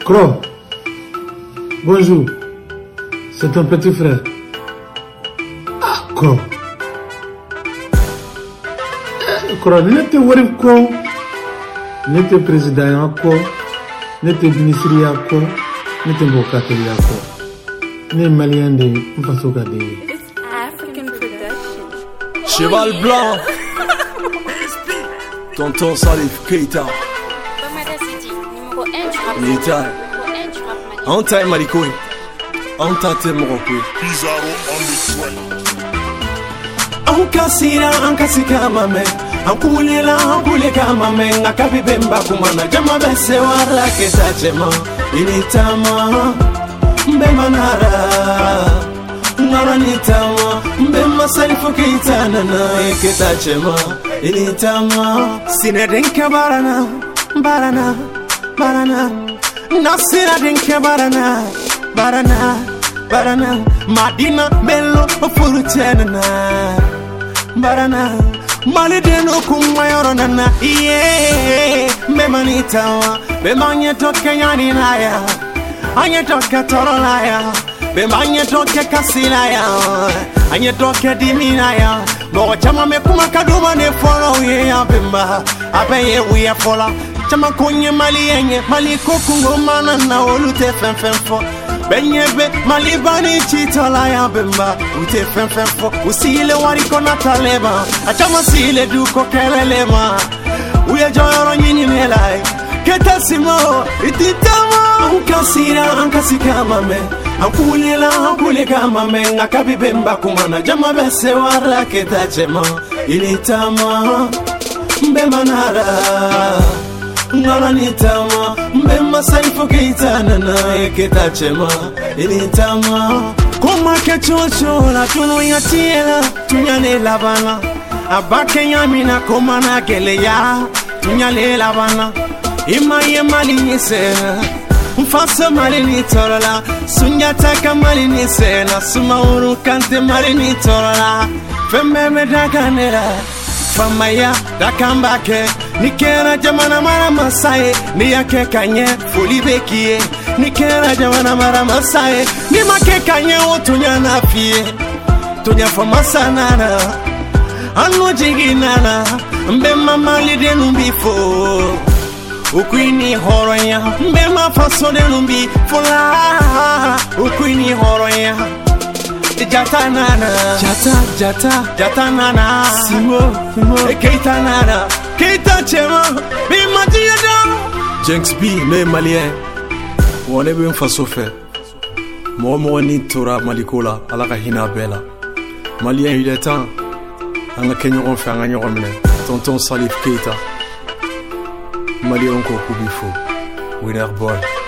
Cro, bonjour. C'est ton petit frère. Ah, Cro. Cro, n'était pas quoi? N'était président quoi? N'était ministre quoi? N'était bocateur quoi? N'était malien de façon gadé. African production. Cheval blanc. Tonton Salif Keita. Nita. Anta Marikoy. Anta Temrokoy. Pizarro on the track. Ankasika mame. Ankulega mame. Ngakabi bemba kumana. Jama bese wala keta chema. Initama. Mbemanara. Nara nitama. Mbema Salifu Keita nana. Keta chema. Initama. Sinedenka barana. Barana. Nasira denke barana. Madina bello furutena. Barana. Malideno kumayoro nana. Iye. Memanitawa. Bemanye toke yani naya. Anye toke torolaya. Bemanye toke kasilaya. Anye toke diminaya. Mo chama me kumakaduma ne follow ye abemba. Abeye we follow. Chama konye mali yenye mali kokungo mana na olute fenfenfo benyebe mali bani chitola ya bemba ute fenfenfo usile wari kona taleba achama sile duko kelelema uye joyoro nyini melai keta simo ititama ankasika mame ankulega mame ngakabi bemba kumana jama bese wara keta chema ilitama mbemanara Nara nitama, mbema Salifu Keita nana eketa chema, initama. Kuma kechocho la tunu ya tiela, tunyale labana. Abake yamina kuma na gele ya, tunyale labana. Ima ye mali nisena, mfasa mali nitorola. Sunyataka mali nisena, sumauru kante mali nitorola. Femme dakanera, famaya dakambake. Nikera jamana mara masae ni yake kanye fuli bekie Nikera jamana mara masae ni make kanye otunya na fie Tunya fama sanana Anu jiginana Mbema mali denu bifo Ukuini horoya Mbema faso denu bifola Ukuini horoya Jata nana Simo Keita nana Keita chema Bimatia down Jenks B ne malien Wane be mfaso fe Momo ni tora malikola Alaka hina bela Malien il est temps Anga kenyoron fe anga nyoron mene Tonton Salif Keita Malien ko kubifo Winner boy